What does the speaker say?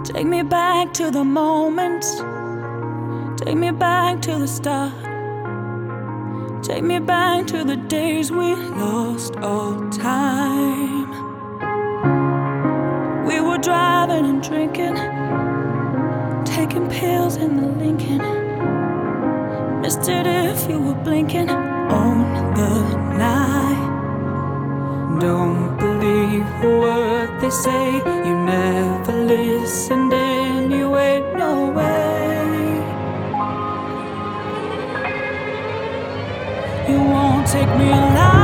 Take me back to the moment. Take me back to the start. Take me back to the days we lost all time. We were driving and drinking, taking pills in the Lincoln. Missed it if you were blinking on the night. Don't believe a word they say. You never listened anyway. No way. You won't take me alive.